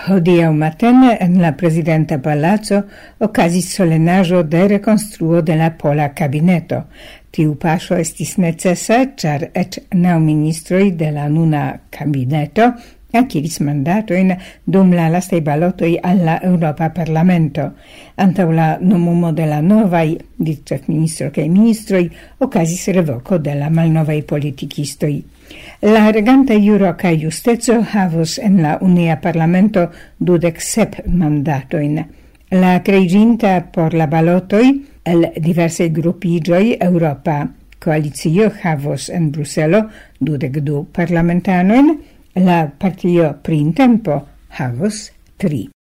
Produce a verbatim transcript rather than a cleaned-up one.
Hodiaŭ matene en la Prezidenta Palaco okazis solenaĵo de rekonstruo de la pola kabineto. Tiu paŝo estis necesa, ĉar eĉ naŭ ministroj de la nuna kabineto akiris mandatojn dum la lastaj balotoj al la Eŭropa Parlamento. Antaŭ la nomumo de la novaj vicĉefministro kaj ministroj okazis revoko de la malnovaj politikistoj. La reganta juro kaj justeco havos en la Unia Parlamento dudek sep mandatojn. La kreiĝinta por la balotoj el diversaj grupiĝoj Eŭropa koalicio havos en Bruselo dudek du parlamentanojn, la partio Printempo havos tri.